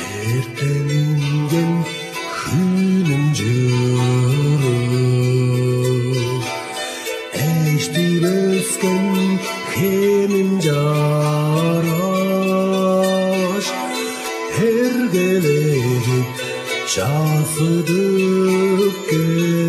Эртелинген хүнэн жыры Эштир өскен хемин жараш Эргелерик жасыдык